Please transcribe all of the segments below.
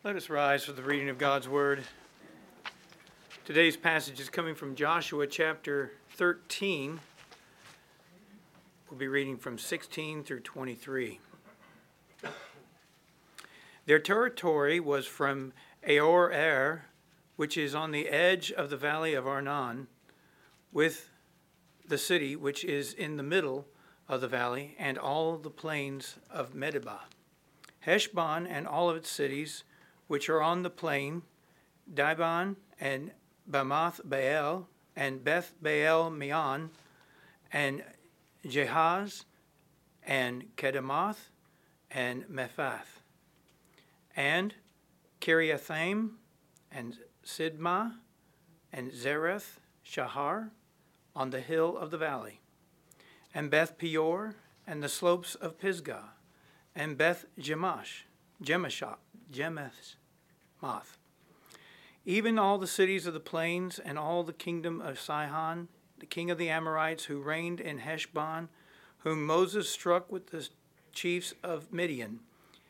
Let us rise for the reading of God's Word. Today's passage is coming from Joshua chapter 13. We'll be reading from 16 through 23. Their territory was from Aroer, which is on the edge of the valley of Arnon, with the city which is in the middle of the valley, and all the plains of Medeba, Heshbon and all of its cities, which are on the plain, Dibon and Bamoth Baal, and Beth Baal Meon, and Jehaz, and Kedemoth, and Mephath, and Kiriathaim, and Sidmah, and Zereth Shahar, on the hill of the valley, and Beth Peor, and the slopes of Pisgah, and Beth Jemeshah, even all the cities of the plains, and all the kingdom of Sihon, the king of the Amorites, who reigned in Heshbon, whom Moses struck with the chiefs of Midian,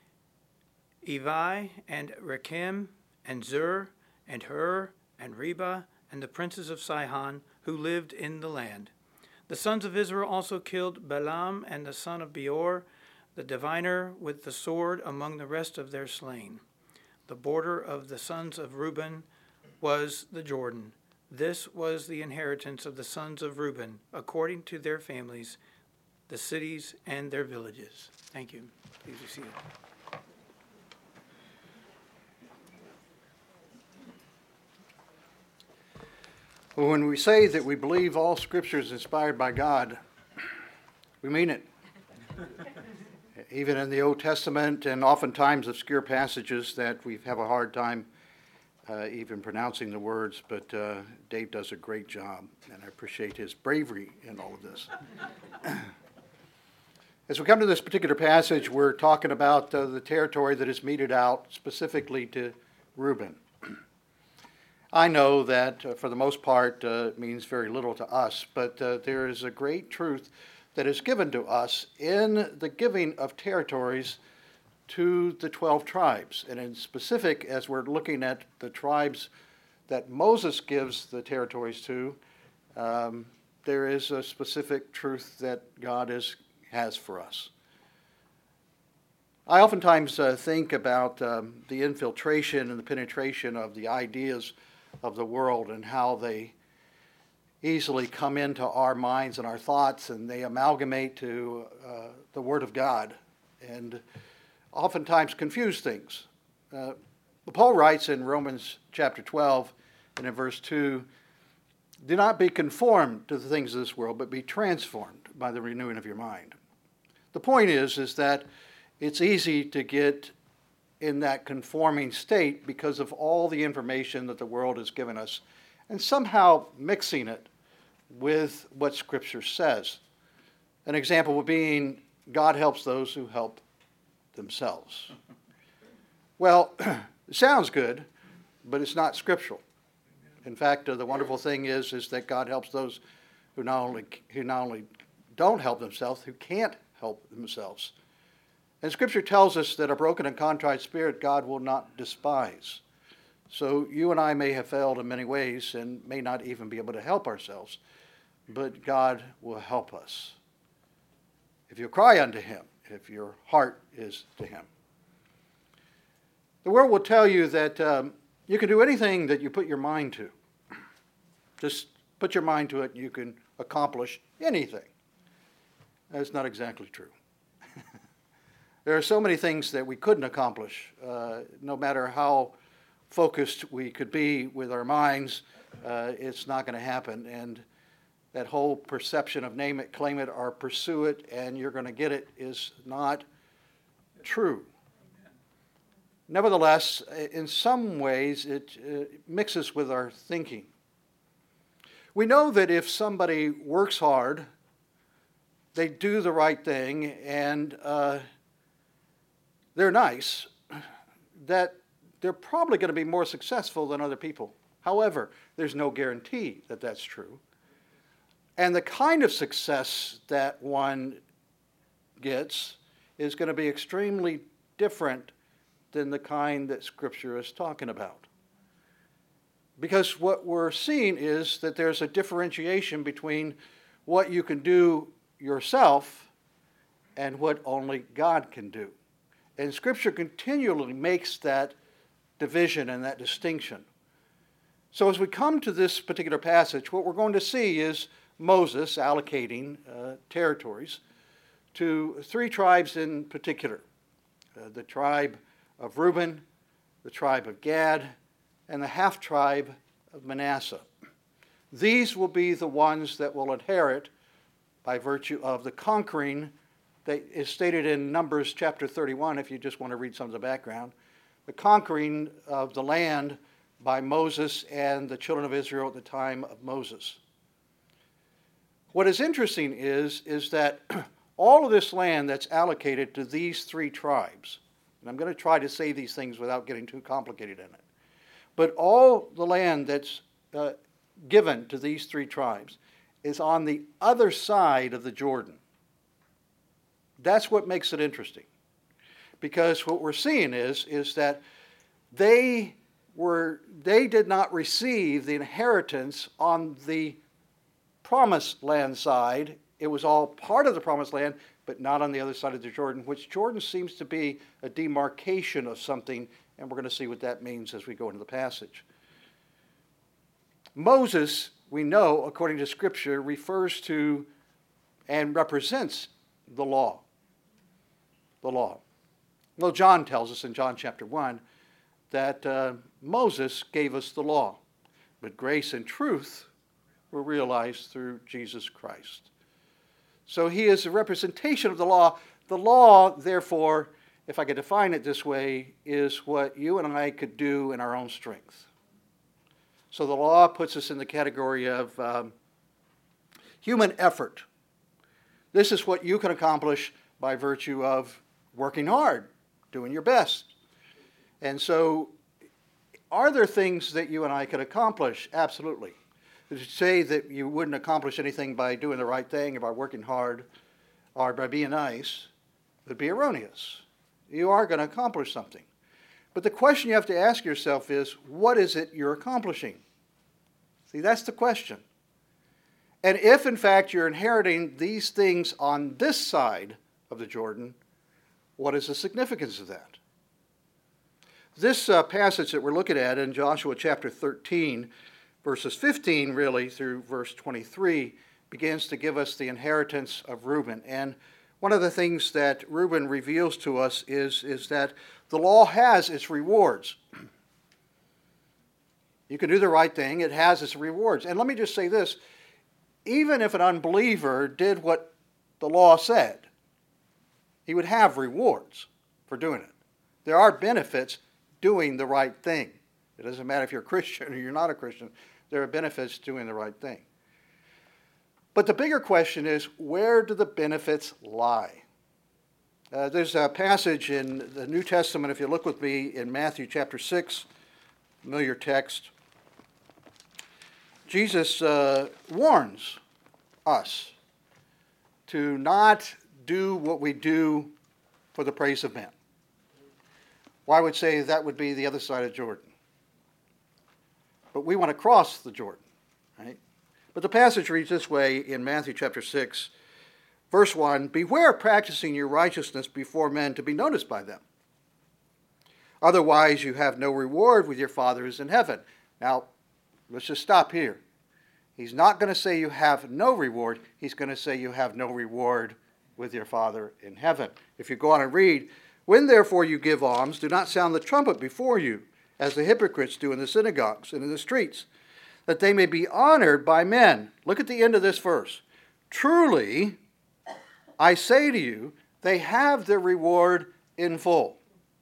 Evi, and Rechem, and Zur, and Hur, and Reba, and the princes of Sihon, who lived in the land. The sons of Israel also killed Balaam and the son of Beor, the diviner, with the sword among the rest of their slain. The border of the sons of Reuben was the Jordan. This was the inheritance of the sons of Reuben, according to their families, the cities and their villages. Thank you. Please be seated. Well, when we say that we believe all Scripture is inspired by God, we mean it. Even in the Old Testament and oftentimes obscure passages that we have a hard time even pronouncing the words, but Dave does a great job, and I appreciate his bravery in all of this. As we come to this particular passage, we're talking about the territory that is meted out specifically to Reuben. I know that for the most part it means very little to us, but there is a great truth that is given to us in the giving of territories to the 12 tribes. And in specific, as we're looking at the tribes that Moses gives the territories to, there is a specific truth that God has for us. I oftentimes think about the infiltration and the penetration of the ideas of the world and how they easily come into our minds and our thoughts, and they amalgamate to the Word of God and oftentimes confuse things. Paul writes in Romans chapter 12 and in verse 2, "Do not be conformed to the things of this world, but be transformed by the renewing of your mind." The point is that it's easy to get in that conforming state because of all the information that the world has given us, and somehow mixing it with what Scripture says. An example being, God helps those who help themselves. Well, it sounds good, but it's not scriptural. In fact, the wonderful thing is that God helps those who not only don't help themselves, who can't help themselves. And Scripture tells us that a broken and contrite spirit God will not despise. So you and I may have failed in many ways and may not even be able to help ourselves, but God will help us if you cry unto Him, if your heart is to Him. The world will tell you that you can do anything that you put your mind to. Just put your mind to it, you can accomplish anything. That's not exactly true. There are so many things that we couldn't accomplish, no matter how focused we could be with our minds, it's not going to happen. And that whole perception of name it, claim it, or pursue it, and you're going to get it is not true. Nevertheless, in some ways, it mixes with our thinking. We know that if somebody works hard, they do the right thing, and they're nice, that they're probably going to be more successful than other people. However, there's no guarantee that that's true. And the kind of success that one gets is going to be extremely different than the kind that Scripture is talking about. Because what we're seeing is that there's a differentiation between what you can do yourself and what only God can do. And Scripture continually makes that division and that distinction. So as we come to this particular passage, what we're going to see is Moses allocating territories to three tribes in particular. The tribe of Reuben, the tribe of Gad, and the half-tribe of Manasseh. These will be the ones that will inherit by virtue of the conquering that is stated in Numbers chapter 31, if you just want to read some of the background. The conquering of the land by Moses and the children of Israel at the time of Moses. What is interesting is that all of this land that's allocated to these three tribes, and I'm going to try to say these things without getting too complicated in it, but all the land that's given to these three tribes is on the other side of the Jordan. That's what makes it interesting. Because what we're seeing is that they did not receive the inheritance on the promised land side. It was all part of the promised land, but not on the other side of the Jordan, which Jordan seems to be a demarcation of something, and we're going to see what that means as we go into the passage. Moses, we know, according to Scripture, refers to and represents the law. The law. Well, John tells us in John chapter 1 that Moses gave us the law, but grace and truth were realized through Jesus Christ. So he is a representation of the law. The law, therefore, if I could define it this way, is what you and I could do in our own strength. So the law puts us in the category of human effort. This is what you can accomplish by virtue of working hard, doing your best. And so, are there things that you and I could accomplish? Absolutely. To say that you wouldn't accomplish anything by doing the right thing or by working hard or by being nice would be erroneous. You are going to accomplish something. But the question you have to ask yourself is, what is it you're accomplishing? See, that's the question. And if, in fact, you're inheriting these things on this side of the Jordan, what is the significance of that? This passage that we're looking at in Joshua chapter 13, verses 15 really through verse 23, begins to give us the inheritance of Reuben. And one of the things that Reuben reveals to us is that the law has its rewards. You can do the right thing, it has its rewards. And let me just say this, even if an unbeliever did what the law said, he would have rewards for doing it. There are benefits doing the right thing. It doesn't matter if you're a Christian or you're not a Christian. There are benefits doing the right thing. But the bigger question is, where do the benefits lie? There's a passage in the New Testament, if you look with me, in Matthew chapter 6, familiar text. Jesus warns us to not do what we do for the praise of men. Well, I would say that would be the other side of Jordan. But we want to cross the Jordan, right? But the passage reads this way in Matthew chapter 6, verse 1, "Beware of practicing your righteousness before men to be noticed by them. Otherwise you have no reward with your Father who is in heaven." Now, let's just stop here. He's not going to say you have no reward. He's going to say you have no reward with your Father in heaven. If you go on and read, "When therefore you give alms, do not sound the trumpet before you, as the hypocrites do in the synagogues and in the streets, that they may be honored by men." Look at the end of this verse. "Truly, I say to you, they have their reward in full."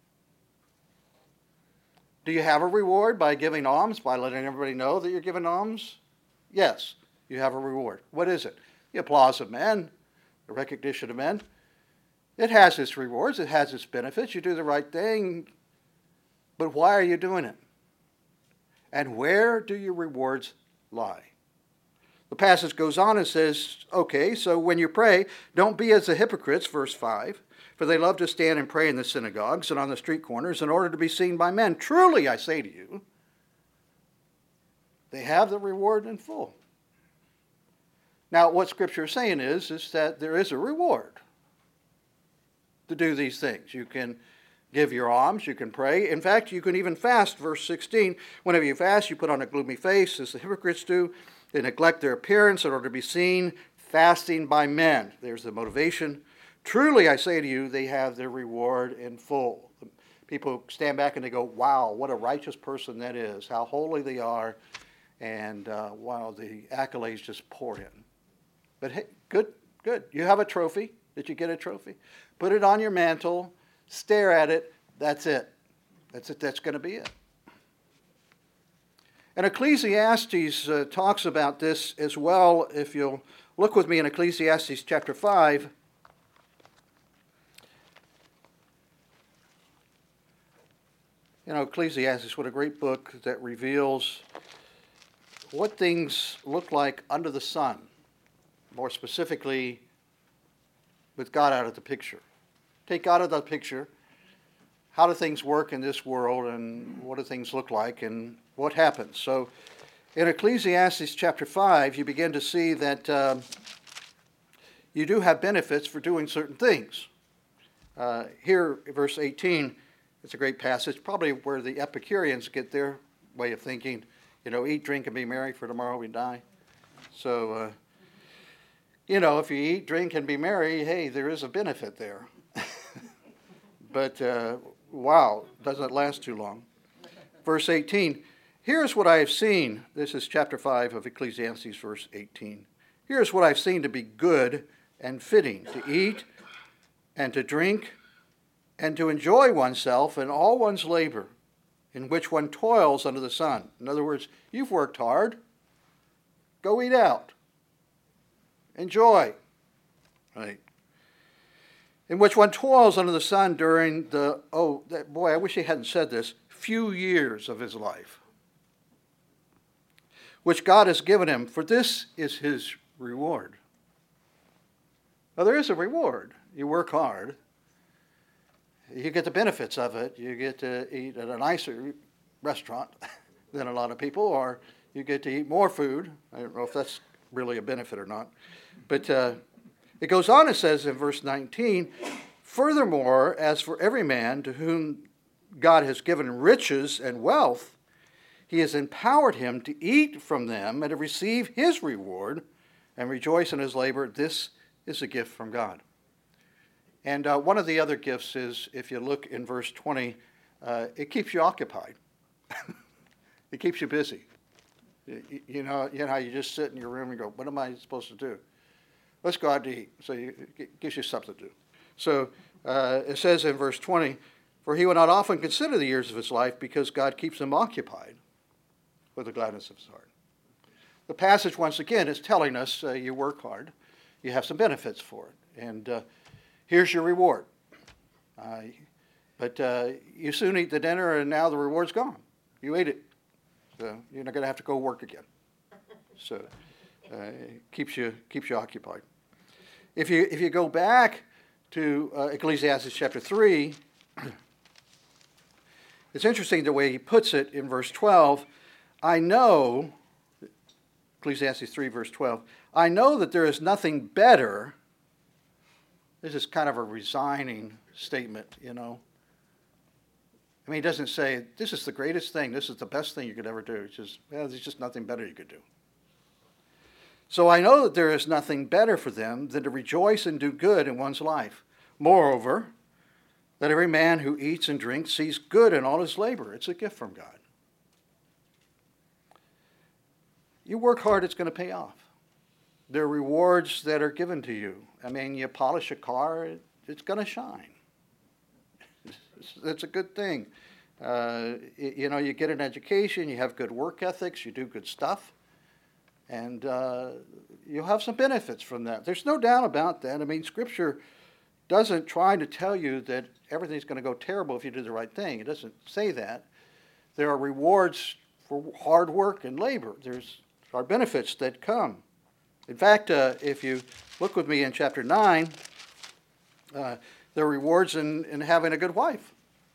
Do you have a reward by giving alms, by letting everybody know that you're giving alms? Yes, you have a reward. What is it? The applause of men, the recognition of men. It has its rewards, it has its benefits. You do the right thing, but why are you doing it? And where do your rewards lie? The passage goes on and says, okay, so when you pray, don't be as the hypocrites, verse 5, For they love to stand and pray in the synagogues and on the street corners in order to be seen by men. Truly, I say to you, they have the reward in full. Now, what Scripture is saying is that there is a reward to do these things. You can give your alms, you can pray. In fact, you can even fast. Verse 16, whenever you fast, you put on a gloomy face, as the hypocrites do. They neglect their appearance in order to be seen, fasting by men. There's the motivation. Truly, I say to you, they have their reward in full. People stand back and they go, wow, what a righteous person that is, how holy they are, and wow, the accolades just pour in. But hey, good. You have a trophy. Did you get a trophy? Put it on your mantle, stare at it, that's it. That's going to be it. And Ecclesiastes talks about this as well. If you'll look with me in Ecclesiastes chapter 5. You know, Ecclesiastes, what a great book that reveals what things look like under the sun. More specifically, with God out of the picture. Take God out of the picture. How do things work in this world, and what do things look like, and what happens? So in Ecclesiastes chapter 5, you begin to see that you do have benefits for doing certain things. Here, verse 18, it's a great passage, probably where the Epicureans get their way of thinking. You know, eat, drink, and be merry, for tomorrow we die. So, you know, if you eat, drink, and be merry, hey, there is a benefit there. But, wow, doesn't last too long. Verse 18, here's what I have seen. This is chapter 5 of Ecclesiastes, verse 18. Here's what I've seen to be good and fitting, to eat and to drink and to enjoy oneself in all one's labor, in which one toils under the sun. In other words, you've worked hard. Go eat out. Enjoy. Right. In which one toils under the sun during the, boy, I wish he hadn't said this, few years of his life, which God has given him, for this is his reward. Now, there is a reward. You work hard. You get the benefits of it. You get to eat at a nicer restaurant than a lot of people, or you get to eat more food. I don't know if that's really a benefit or not. But it goes on, it says in verse 19, furthermore, as for every man to whom God has given riches and wealth, he has empowered him to eat from them and to receive his reward and rejoice in his labor. This is a gift from God. And one of the other gifts is, if you look in verse 20, it keeps you occupied. It keeps you busy. You know how you just sit in your room and go, what am I supposed to do? Let's go out to eat. So it gives you something to do. So it says in verse 20, for he will not often consider the years of his life because God keeps him occupied with the gladness of his heart. The passage, once again, is telling us you work hard. You have some benefits for it. And here's your reward. But you soon eat the dinner and now the reward's gone. You ate it. So you're not going to have to go work again. So it keeps you occupied. If you go back to Ecclesiastes chapter 3, it's interesting the way he puts it in verse 12. I know, Ecclesiastes 3 verse 12, I know that there is nothing better. This is kind of a resigning statement, you know. I mean, he doesn't say, this is the greatest thing, this is the best thing you could ever do. It's just, there's just nothing better you could do. So I know that there is nothing better for them than to rejoice and do good in one's life. Moreover, that every man who eats and drinks sees good in all his labor. It's a gift from God. You work hard, it's going to pay off. There are rewards that are given to you. I mean, you polish a car, it's going to shine. That's a good thing. You know, you get an education, you have good work ethics, you do good stuff, and you'll have some benefits from that. There's no doubt about that. I mean, Scripture doesn't try to tell you that everything's going to go terrible if you do the right thing. It doesn't say that. There are rewards for hard work and labor. There are benefits that come. In fact, if you look with me in chapter 9, the There are rewards in having a good wife.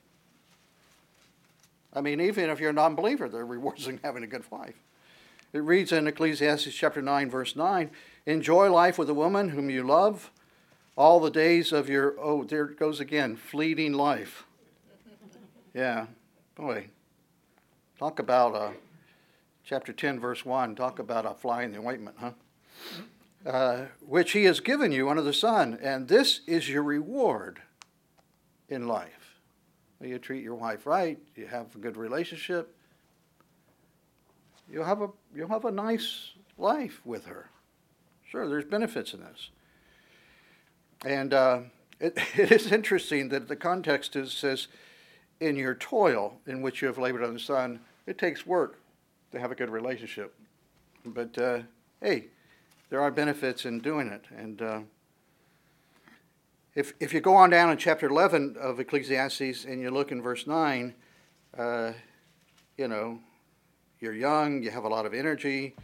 I mean, even if you're a non-believer, there are rewards in having a good wife. It reads in Ecclesiastes chapter 9, verse 9, enjoy life with a woman whom you love all the days of your, oh, there it goes again, fleeting life. Yeah, boy. Talk about chapter 10, verse 1, talk about a fly in the ointment, huh? Which he has given you under the sun, and this is your reward in life. You treat your wife right, you have a good relationship, you'll have a nice life with her. Sure, there's benefits in this. And it is interesting that the context says, in your toil in which you have labored under the sun, it takes work to have a good relationship. But hey, there are benefits in doing it. And if you go on down in chapter 11 of Ecclesiastes and you look in verse 9, you know, you're young, you have a lot of energy.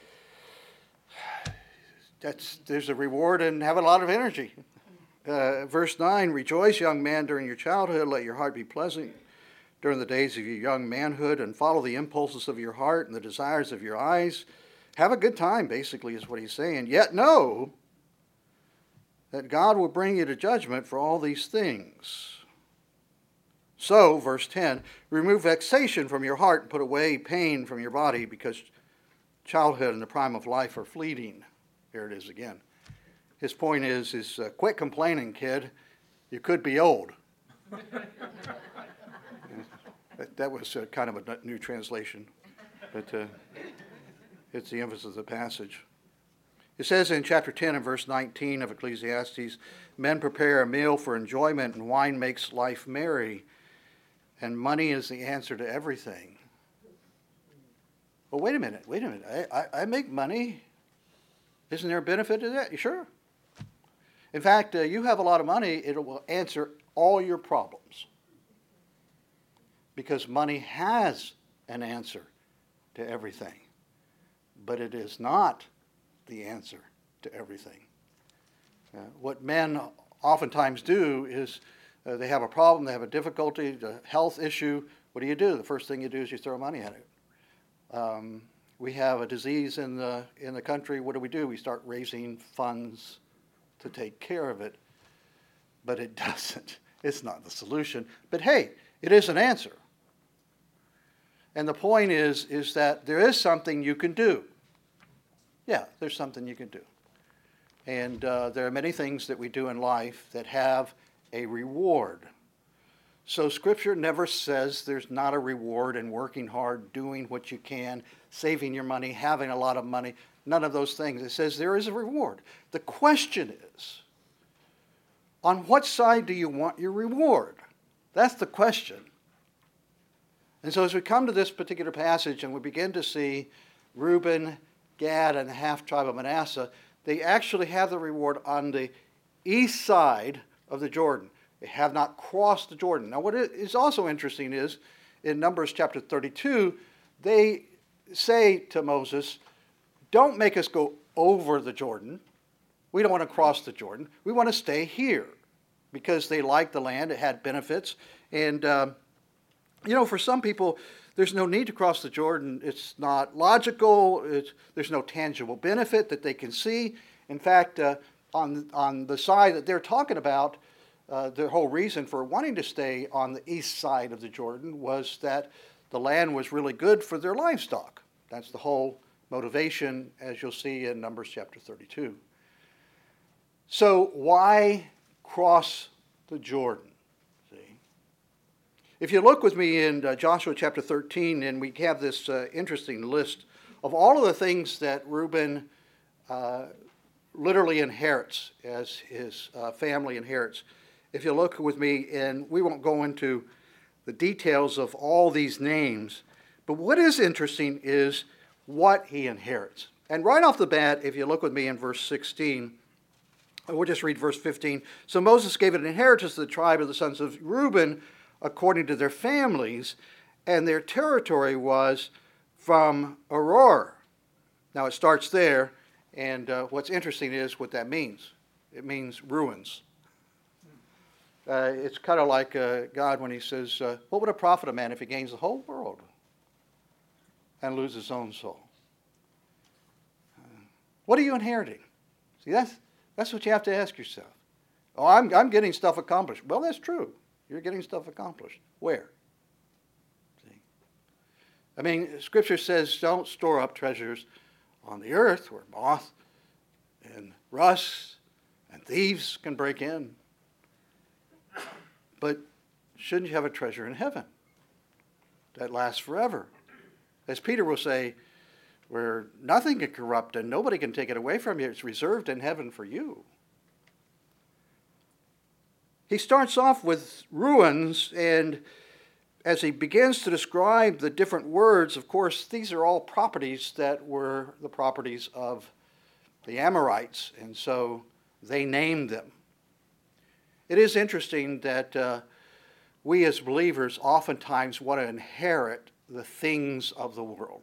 There's a reward in having a lot of energy. Verse 9, rejoice, young man, during your childhood. Let your heart be pleasant during the days of your young manhood, and follow the impulses of your heart and the desires of your eyes. Have a good time, basically, is what he's saying. Yet know that God will bring you to judgment for all these things. So, verse 10, remove vexation from your heart and put away pain from your body, because childhood and the prime of life are fleeting. Here it is again. His point is quit complaining, kid. You could be old. That was kind of a new translation, but it's the emphasis of the passage. It says in chapter 10 and verse 19 of Ecclesiastes, men prepare a meal for enjoyment, and wine makes life merry, and money is the answer to everything. Well, wait a minute. I make money. Isn't there a benefit to that? Sure. In fact, you have a lot of money, it will answer all your problems. Because money has an answer to everything. But it is not the answer to everything. What men oftentimes do is they have a problem, they have a difficulty, a health issue. What do? The first thing you do is you throw money at it. We have a disease in the country. What do? We start raising funds to take care of it. But it doesn't. It's not the solution. But hey, it is an answer. And the point is that there is something you can do. Yeah, there's something you can do. And there are many things that we do in life that have a reward. So Scripture never says there's not a reward in working hard, doing what you can, saving your money, having a lot of money, none of those things. It says there is a reward. The question is, on what side do you want your reward? That's the question. And so as we come to this particular passage and we begin to see Reuben, Gad, and the half-tribe of Manasseh, they actually have the reward on the east side of the Jordan. They have not crossed the Jordan. Now, what is also interesting is, in Numbers chapter 32, they say to Moses, don't make us go over the Jordan. We don't want to cross the Jordan. We want to stay here, because they liked the land. It had benefits. And, for some people, there's no need to cross the Jordan. It's not logical. There's no tangible benefit that they can see. In fact, on the side that they're talking about, their whole reason for wanting to stay on the east side of the Jordan was that the land was really good for their livestock. That's the whole motivation, as you'll see in Numbers chapter 32. So why cross the Jordan? If you look with me in Joshua chapter 13, and we have this interesting list of all of the things that Reuben literally inherits, as his family inherits. If you look with me, and we won't go into the details of all these names, but what is interesting is what he inherits. And right off the bat, if you look with me in verse 16, we'll just read verse 15. So Moses gave an inheritance to the tribe of the sons of Reuben according to their families, and their territory was from Aroer. Now it starts there, and what's interesting is what that means. It means ruins. It's kind of like God when he says, what would it profit a man if he gains the whole world and loses his own soul? What are you inheriting? See, that's what you have to ask yourself. Oh, I'm getting stuff accomplished. Well, that's true. You're getting stuff accomplished. Where? See? I mean, Scripture says don't store up treasures on the earth where moth and rust and thieves can break in. But shouldn't you have a treasure in heaven that lasts forever? As Peter will say, where nothing can corrupt and nobody can take it away from you. It's reserved in heaven for you. He starts off with ruins, and as he begins to describe the different words, of course, these are all properties that were the properties of the Amorites, and so they named them. It is interesting that we as believers oftentimes want to inherit the things of the world.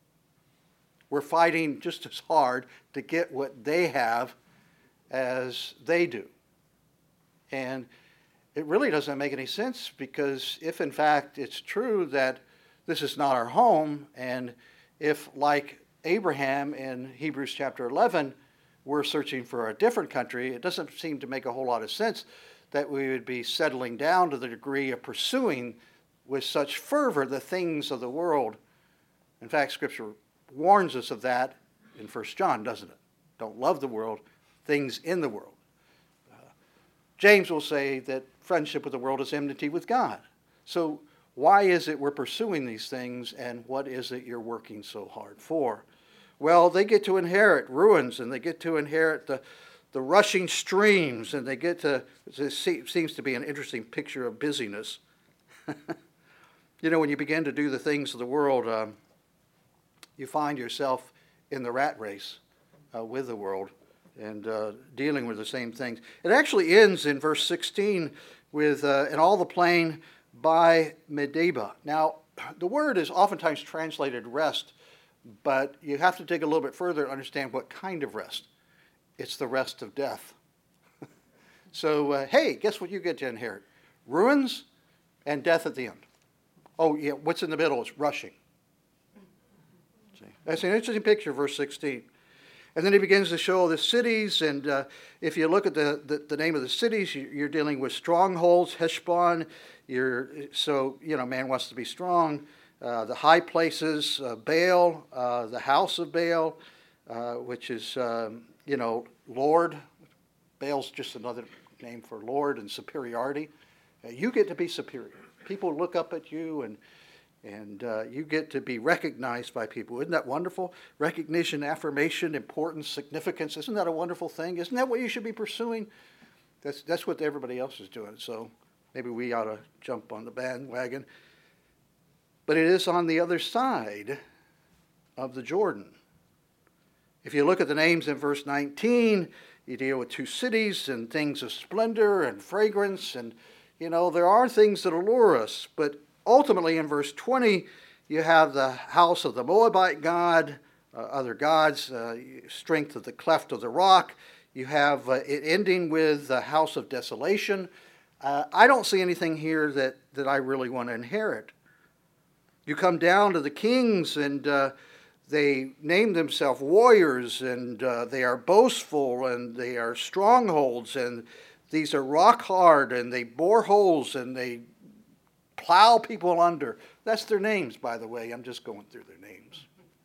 We're fighting just as hard to get what they have as they do. And it really doesn't make any sense, because if in fact it's true that this is not our home, and if, like Abraham in Hebrews chapter 11, we're searching for a different country, it doesn't seem to make a whole lot of sense that we would be settling down to the degree of pursuing with such fervor the things of the world. In fact, Scripture warns us of that in 1 John, doesn't it? Don't love the world, things in the world. James will say that friendship with the world is enmity with God. So why is it we're pursuing these things, and what is it you're working so hard for? Well, they get to inherit ruins, and they get to inherit the rushing streams, and they get to, it seems to be an interesting picture of busyness. You know, when you begin to do the things of the world, you find yourself in the rat race with the world and dealing with the same things. It actually ends in verse 16 with, in all the plain by Medeba. Now, the word is oftentimes translated rest, but you have to dig a little bit further to understand what kind of rest. It's the rest of death. So, hey, guess what you get to inherit? Ruins and death at the end. Oh, yeah, what's in the middle is rushing. See? That's an interesting picture, verse 16. And then he begins to show the cities, and if you look at the name of the cities, you're dealing with strongholds, Heshbon. So, man wants to be strong. The high places, Baal, the house of Baal, which is, Lord. Baal's just another name for Lord and superiority. You get to be superior. People look up at you, and you get to be recognized by people. Isn't that wonderful? Recognition, affirmation, importance, significance. Isn't that a wonderful thing? Isn't that what you should be pursuing? That's what everybody else is doing. So maybe we ought to jump on the bandwagon. But it is on the other side of the Jordan. If you look at the names in verse 19, you deal with two cities and things of splendor and fragrance. And, there are things that allure us. But ultimately, in verse 20, you have the house of the Moabite god, other gods, strength of the cleft of the rock. You have it ending with the house of desolation. I don't see anything here that I really want to inherit. You come down to the kings, and they name themselves warriors, and they are boastful, and they are strongholds, and these are rock hard, and they bore holes, and they plow people under. That's their names, by the way. I'm just going through their names.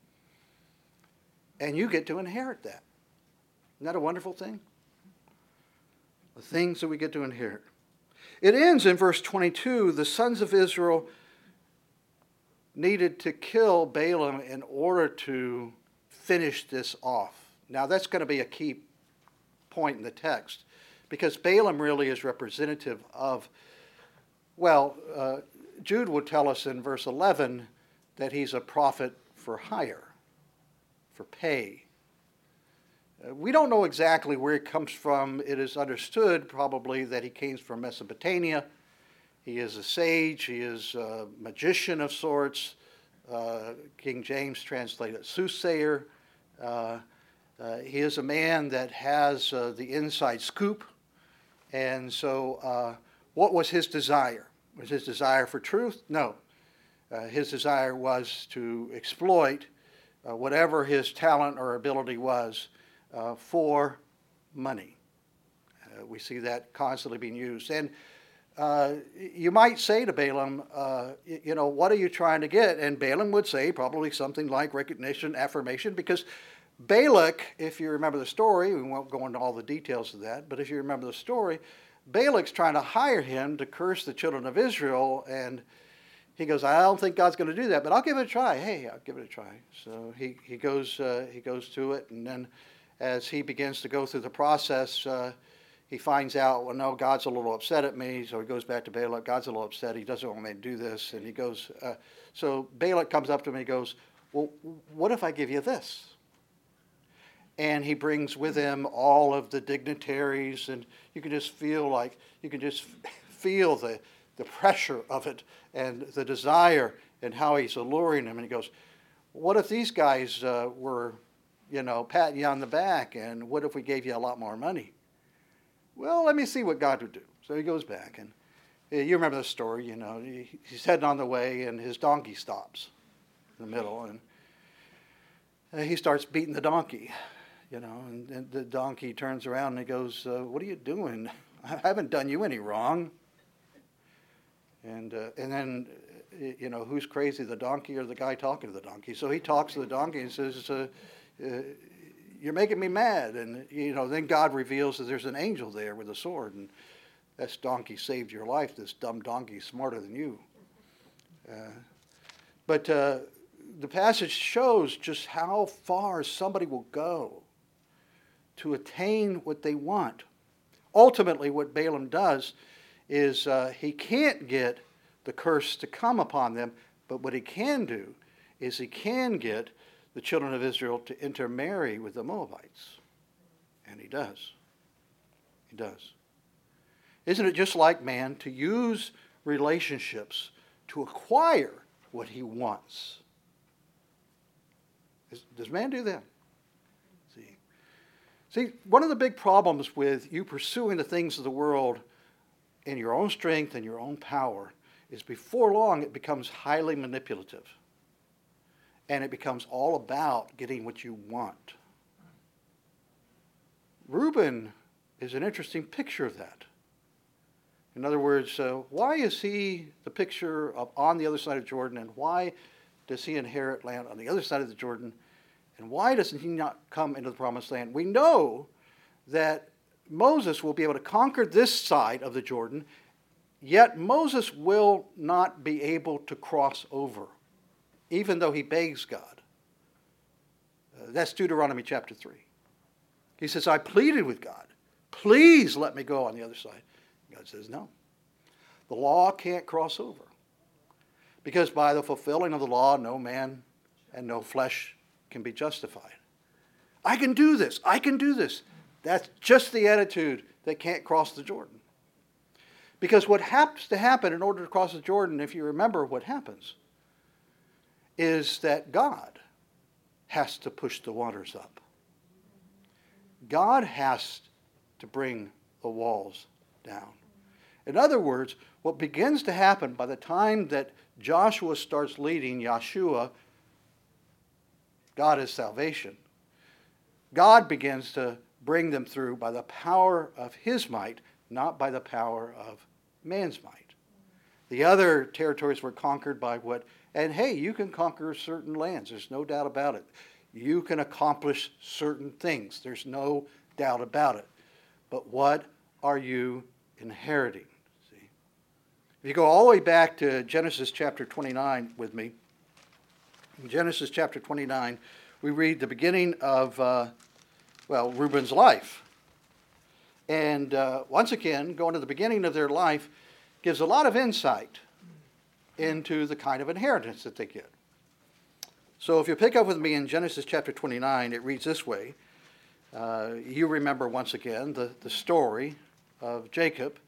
And you get to inherit that. Isn't that a wonderful thing? The things that we get to inherit. It ends in verse 22. The sons of Israel needed to kill Balaam in order to finish this off. Now, that's going to be a key point in the text, because Balaam really is representative of, Jude would tell us in verse 11 that he's a prophet for hire, for pay. We don't know exactly where he comes from. It is understood probably that he came from Mesopotamia. He is a sage. He is a magician of sorts. King James translated soothsayer. He is a man that has the inside scoop. And so What was his desire? Was his desire for truth? No. His desire was to exploit whatever his talent or ability was for money. We see that constantly being used. And you might say to Balaam, what are you trying to get? And Balaam would say probably something like recognition, affirmation, because Balak, if you remember the story, we won't go into all the details of that, but if you remember the story, Balak's trying to hire him to curse the children of Israel, and he goes, I don't think God's going to do that, but I'll give it a try. Hey, I'll give it a try. So he goes to it, and then as he begins to go through the process, he finds out, well, no, God's a little upset at me, so he goes back to Balak. God's a little upset. He doesn't want me to do this, and he goes, so Balak comes up to him and he goes, well, what if I give you this? And he brings with him all of the dignitaries, and you can just feel the pressure of it and the desire and how he's alluring him. And he goes, what if these guys were, patting you on the back, and what if we gave you a lot more money? Well, let me see what God would do. So he goes back, and you remember the story, he's heading on the way, and his donkey stops in the middle, and he starts beating the donkey. And the donkey turns around and he goes, what are you doing? I haven't done you any wrong. And then, who's crazy, the donkey or the guy talking to the donkey? So he talks to the donkey and says, you're making me mad. And, then God reveals that there's an angel there with a sword. And this donkey saved your life. This dumb donkey's smarter than you. But the passage shows just how far somebody will go to attain what they want. Ultimately, what Balaam does is he can't get the curse to come upon them, but what he can do is he can get the children of Israel to intermarry with the Moabites. And he does. He does. Isn't it just like man to use relationships to acquire what he wants? Does man do that? See, one of the big problems with you pursuing the things of the world in your own strength and your own power is before long it becomes highly manipulative. And it becomes all about getting what you want. Reuben is an interesting picture of that. In other words, why is he the picture of on the other side of Jordan, and why does he inherit land on the other side of the Jordan? And why doesn't he not come into the promised land? We know that Moses will be able to conquer this side of the Jordan, yet Moses will not be able to cross over, even though he begs God. That's Deuteronomy chapter 3. He says, I pleaded with God, please let me go on the other side. God says, no. The law can't cross over, because by the fulfilling of the law, no man and no flesh can be justified. I can do this. I can do this. That's just the attitude that can't cross the Jordan. Because what has to happen in order to cross the Jordan, if you remember what happens, is that God has to push the waters up. God has to bring the walls down. In other words, what begins to happen by the time that Joshua starts leading Yeshua, God is salvation. God begins to bring them through by the power of his might, not by the power of man's might. The other territories were conquered by what, and hey, you can conquer certain lands. There's no doubt about it. You can accomplish certain things. There's no doubt about it. But what are you inheriting? See? If you go all the way back to Genesis chapter 29 with me, in Genesis chapter 29, we read the beginning of, Reuben's life. And once again, going to the beginning of their life gives a lot of insight into the kind of inheritance that they get. So if you pick up with me in Genesis chapter 29, it reads this way. You remember once again the story of Jacob.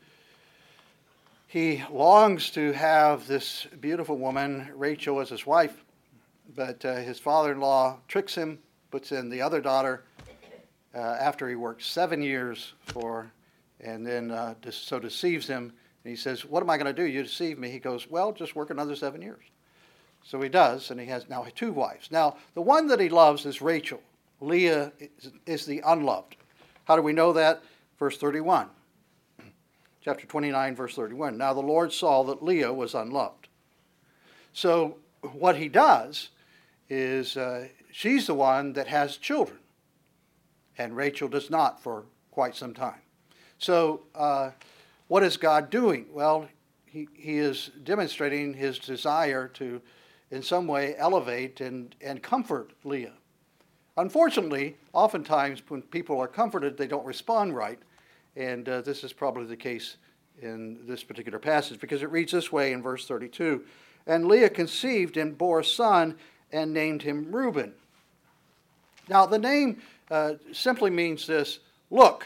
He longs to have this beautiful woman, Rachel, as his wife, but his father-in-law tricks him, puts in the other daughter after he worked 7 years for, and then so deceives him And he says, what am I going to do? You deceive me. He goes, well, just work another 7 years. So he does, and he has now 2 wives. Now, the one that he loves is Rachel. Leah is the unloved. How do we know that? Verse 31. Chapter 29, verse 31. Now the Lord saw that Leah was unloved. So what he does is she's the one that has children, and Rachel does not for quite some time. So what is God doing? Well, he is demonstrating his desire to, in some way, elevate and comfort Leah. Unfortunately, oftentimes when people are comforted, they don't respond right. And this is probably the case in this particular passage, because it reads this way in verse 32. And Leah conceived and bore a son and named him Reuben. Now, the name simply means this: look,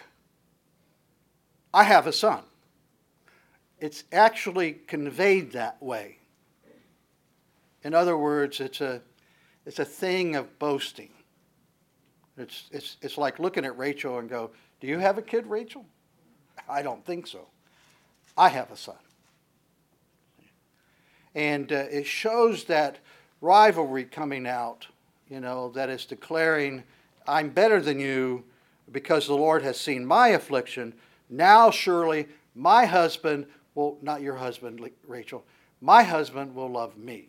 I have a son. It's actually conveyed that way. In other words, it's a thing of boasting. It's like looking at Rachel and go, do you have a kid, Rachel? I don't think so. I have a son. And it shows that rivalry coming out, that is declaring, I'm better than you because the Lord has seen my affliction. Now surely my husband will, not your husband, Rachel, my husband will love me.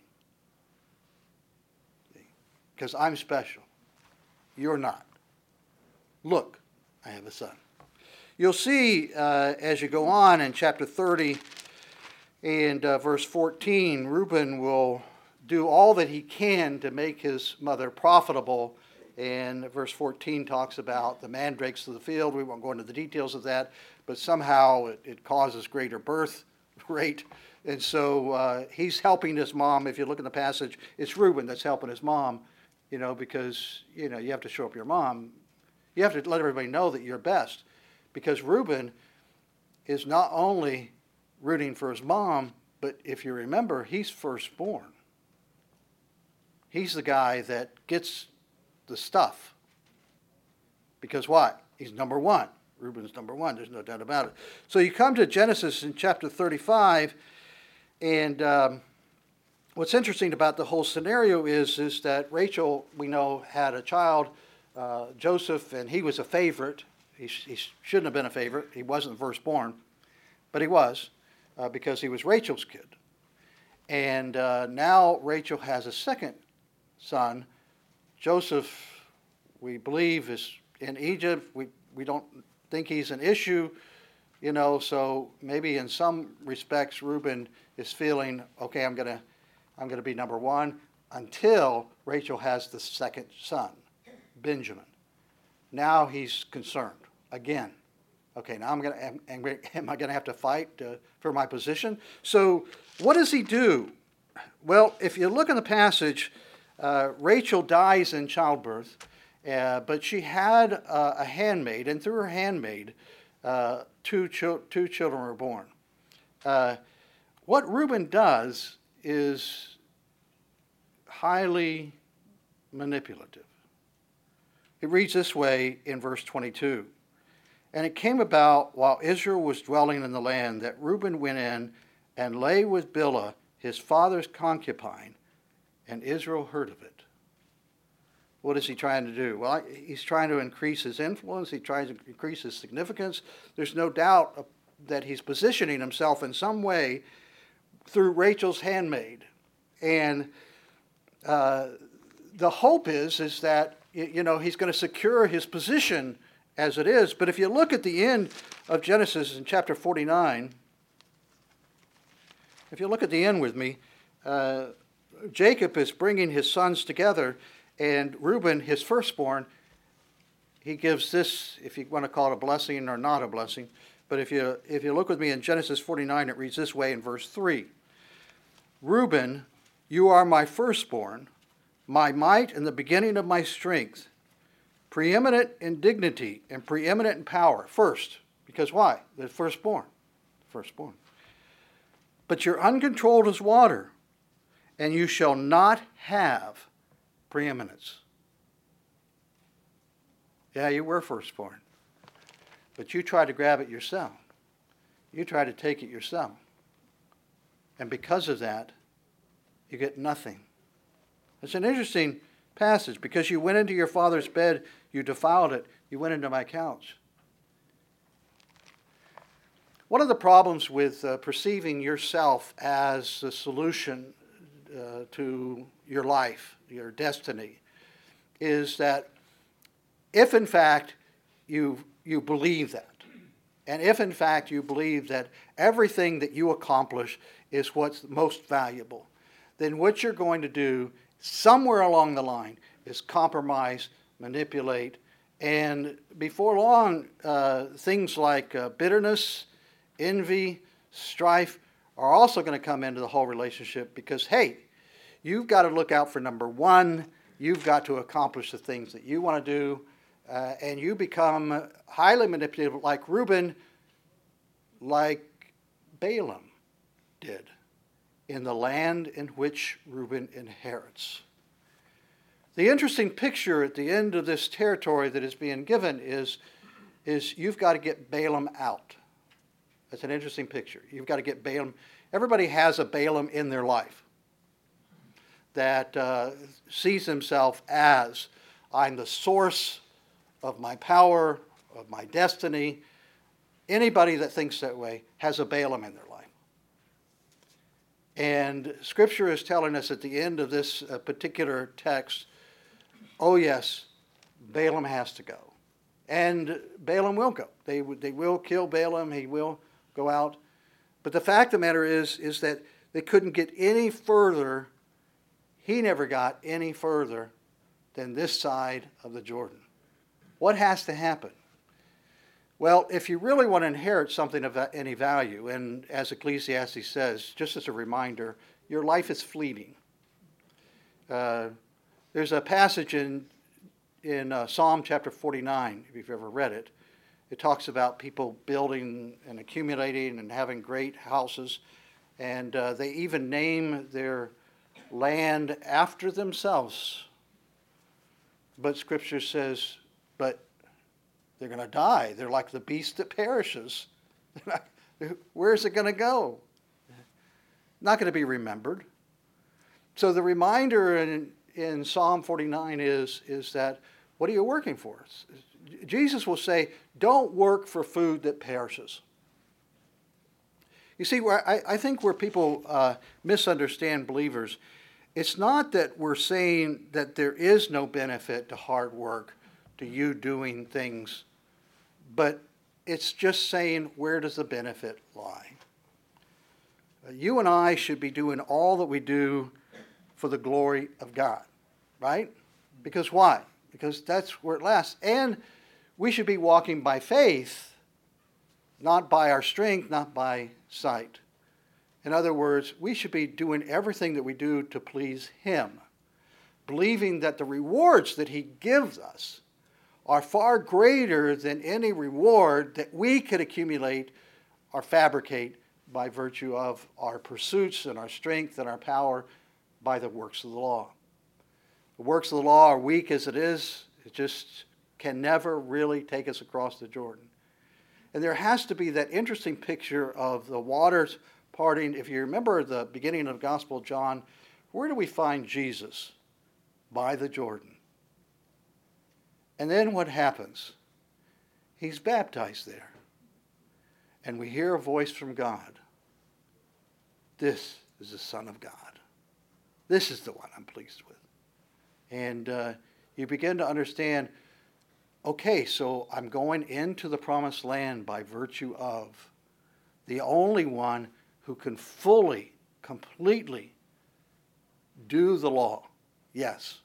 Because I'm special. You're not. Look, I have a son. You'll see as you go on in chapter 30 and verse 14, Reuben will do all that he can to make his mother profitable. And verse 14 talks about the mandrakes of the field. We won't go into the details of that, but somehow it causes greater birth rate. And so he's helping his mom. If you look in the passage, it's Reuben that's helping his mom, because, you have to show up your mom. You have to let everybody know that you're best. Because Reuben is not only rooting for his mom, but if you remember, he's firstborn. He's the guy that gets the stuff. Because why? He's number one. Reuben's number one. There's no doubt about it. So you come to Genesis in chapter 35, and what's interesting about the whole scenario is that Rachel, we know, had a child, Joseph, and he was a favorite. He shouldn't have been a favorite. He wasn't firstborn, but he was because he was Rachel's kid. And now Rachel has a second son. Joseph, we believe, is in Egypt. We don't think he's an issue, so maybe in some respects Reuben is feeling, okay, I'm gonna be number one, until Rachel has the second son, Benjamin. Now he's concerned again. Okay, now am I going to have to fight for my position? So what does he do? Well, if you look in the passage, Rachel dies in childbirth, but she had a handmaid, and through her handmaid, two children were born. What Reuben does is highly manipulative. It reads this way in verse 22. And it came about while Israel was dwelling in the land that Reuben went in and lay with Bilhah, his father's concubine, and Israel heard of it. What is he trying to do? Well, he's trying to increase his influence. He tries to increase his significance. There's no doubt that he's positioning himself in some way through Rachel's handmaid. And the hope is that he's going to secure his position as it is. But if you look at the end of Genesis in chapter 49, if you look at the end with me, Jacob is bringing his sons together, and Reuben, his firstborn, he gives this, if you want to call it a blessing or not a blessing, but if you look with me in Genesis 49, it reads this way in verse 3. Reuben, you are my firstborn, my might and the beginning of my strength, preeminent in dignity and preeminent in power. First, because why? The firstborn. Firstborn. But you're uncontrolled as water, and you shall not have preeminence. Yeah, you were firstborn, but you tried to grab it yourself. you try to take it yourself. And because of that, you get nothing. It's an interesting passage, because you went into your father's bed, you defiled it, you went into my couch. One of the problems with perceiving yourself as the solution to your life, your destiny, is that if in fact you believe that, and if in fact you believe that everything that you accomplish is what's most valuable, then what you're going to do somewhere along the line is compromise, manipulate, and before long, things like bitterness, envy, strife are also going to come into the whole relationship, because, hey, you've got to look out for number one. You've got to accomplish the things that you want to do, and you become highly manipulative like Reuben, like Balaam did in the land in which Reuben inherits. The interesting picture at the end of this territory that is being given is you've got to get Balaam out. That's an interesting picture. You've got to get Balaam. Everybody has a Balaam in their life that sees himself as, I'm the source of my power, of my destiny. Anybody that thinks that way has a Balaam in their life. And Scripture is telling us at the end of this particular text, oh yes, Balaam has to go. And Balaam will go. They will kill Balaam. He will go out. But the fact of the matter is that they couldn't get any further. He never got any further than this side of the Jordan. What has to happen? Well, if you really want to inherit something of any value, and as Ecclesiastes says, just as a reminder, your life is fleeting. There's a passage in Psalm chapter 49, if you've ever read it. It talks about people building and accumulating and having great houses, and they even name their land after themselves. But Scripture says, but they're going to die. They're like the beast that perishes. Where's it going to go? Not going to be remembered. So the reminder in Psalm 49 is that, what are you working for? Jesus will say, don't work for food that perishes. You see, I think where people misunderstand believers, it's not that we're saying that there is no benefit to hard work, to you doing things, but it's just saying, where does the benefit lie? You and I should be doing all that we do for the glory of God, right? Because why? Because that's where it lasts. And we should be walking by faith, not by our strength, not by sight. In other words, we should be doing everything that we do to please Him, believing that the rewards that He gives us are far greater than any reward that we could accumulate or fabricate by virtue of our pursuits and our strength and our power by the works of the law. The works of the law are weak as it is. It just can never really take us across the Jordan. And there has to be that interesting picture of the waters parting. If you remember the beginning of the Gospel of John, where do we find Jesus? By the Jordan. And then what happens? He's baptized there. And we hear a voice from God. This is the Son of God. This is the one I'm pleased with. And you begin to understand, okay, so I'm going into the promised land by virtue of the only one who can fully, completely do the law. Yes.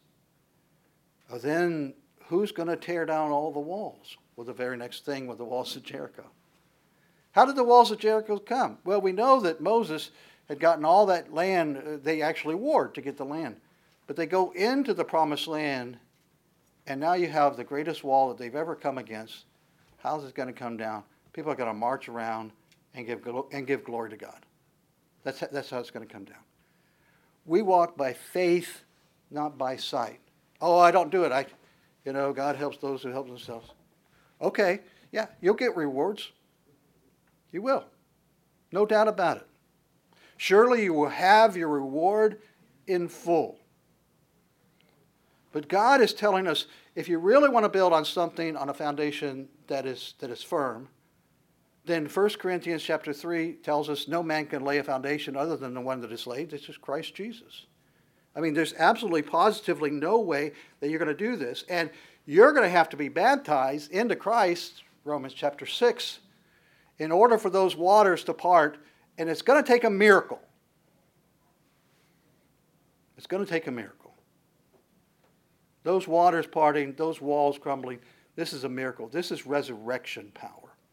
Then who's going to tear down all the walls? Well, the very next thing with the walls of Jericho. How did the walls of Jericho come? Well, we know that Moses had gotten all that land. They actually warred to get the land. But they go into the promised land, and now you have the greatest wall that they've ever come against. How's it going to come down? People are going to march around and give glory to God. That's how it's going to come down. We walk by faith, not by sight. Oh, I don't do it. God helps those who help themselves. Okay, yeah, you'll get rewards. You will. No doubt about it. Surely you will have your reward in full. But God is telling us, if you really want to build on something, on a foundation that is firm, then 1 Corinthians chapter 3 tells us no man can lay a foundation other than the one that is laid. This is Christ Jesus. I mean, there's absolutely positively no way that you're going to do this. And you're going to have to be baptized into Christ, Romans chapter 6, in order for those waters to part. And it's going to take a miracle. It's going to take a miracle. Those waters parting, those walls crumbling, this is a miracle. This is resurrection power.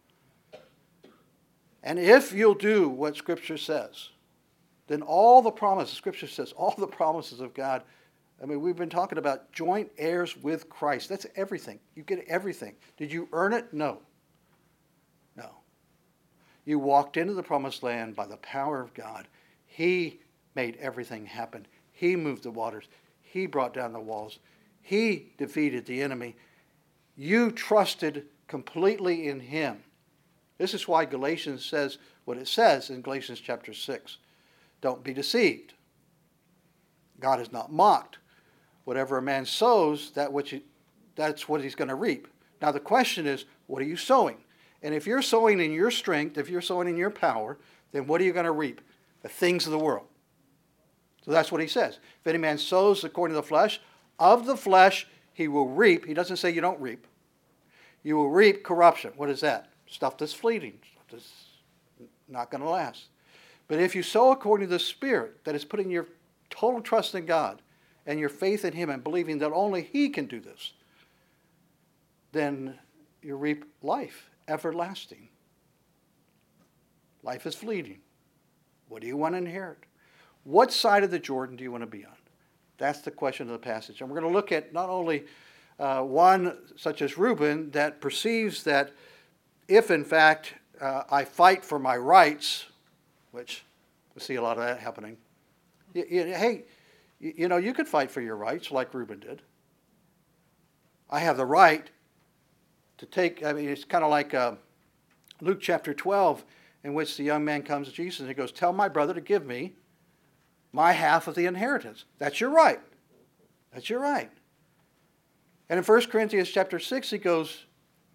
And if you'll do what Scripture says, then all the promises, Scripture says, all the promises of God, I mean, we've been talking about joint heirs with Christ. That's everything. You get everything. Did you earn it? No. No. You walked into the promised land by the power of God. He made everything happen. He moved the waters. He brought down the walls. He defeated the enemy. You trusted completely in Him. This is why Galatians says what it says in Galatians chapter 6. Don't be deceived. God is not mocked. Whatever a man sows, that's what he's going to reap. Now the question is, what are you sowing? And if you're sowing in your strength, if you're sowing in your power, then what are you going to reap? The things of the world. So that's what he says. If any man sows according to the flesh, of the flesh he will reap. He doesn't say you don't reap. You will reap corruption. What is that? Stuff that's fleeting, stuff that's not going to last. But if you sow according to the Spirit, that is putting your total trust in God and your faith in Him and believing that only He can do this, then you reap life, everlasting. Life is fleeting. What do you want to inherit? What side of the Jordan do you want to be on? That's the question of the passage. And we're going to look at not only one such as Reuben that perceives that if, in fact, I fight for my rights, which we see a lot of that happening. Hey, you could fight for your rights like Reuben did. I have the right to take, it's kind of like Luke chapter 12, in which the young man comes to Jesus and he goes, tell my brother to give me my half of the inheritance. That's your right. That's your right. And in 1 Corinthians chapter 6, he goes,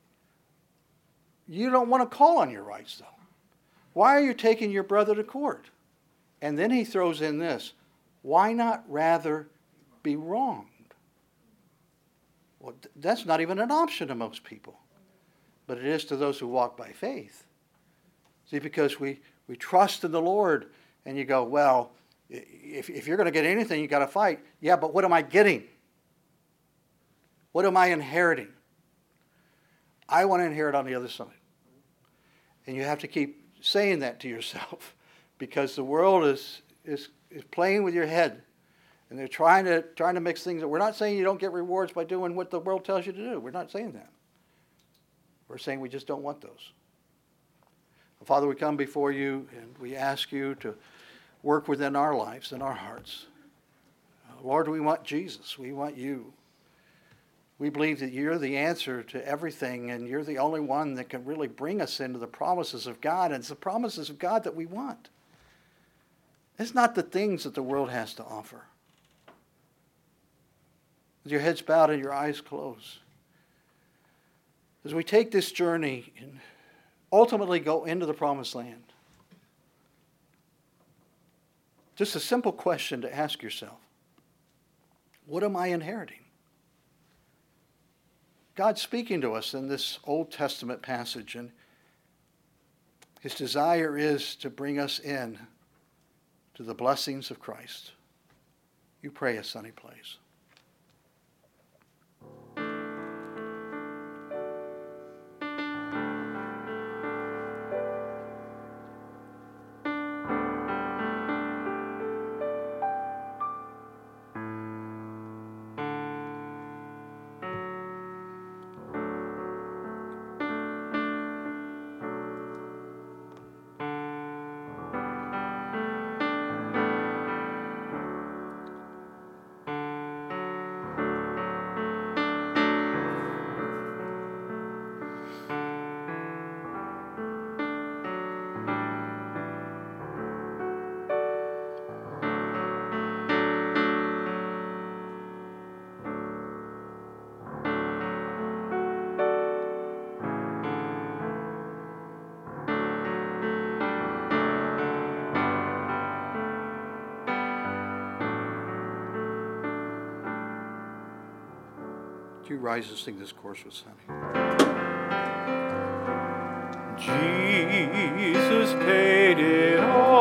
you don't want to call on your rights, though. Why are you taking your brother to court? And then he throws in this, why not rather be wronged? Well, that's not even an option to most people. But it is to those who walk by faith. See, because we trust in the Lord, and you go, well, if you're going to get anything, you've got to fight. Yeah, but what am I getting? What am I inheriting? I want to inherit on the other side. And you have to keep saying that to yourself because the world is playing with your head. And they're trying to mix things up. We're not saying you don't get rewards by doing what the world tells you to do. We're not saying that. We're saying we just don't want those. Father, we come before you and we ask you to work within our lives and our hearts. Lord, we want Jesus. We want you. We believe that you're the answer to everything, and you're the only one that can really bring us into the promises of God, and it's the promises of God that we want. It's not the things that the world has to offer. With your heads bowed and your eyes closed, as we take this journey and ultimately go into the promised land, just a simple question to ask yourself. What am I inheriting? God's speaking to us in this Old Testament passage, and His desire is to bring us in to the blessings of Christ. You pray as Sonny plays. you rise and sing this chorus with Sonny? Jesus paid it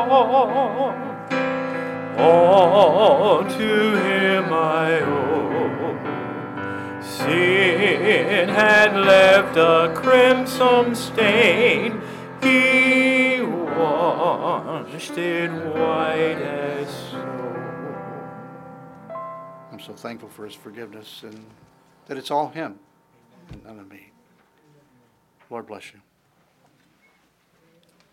all to him I owe. Sin had left a crimson stain, he washed it white as snow. I'm so thankful for his forgiveness and that it's all him and none of me. Lord bless you.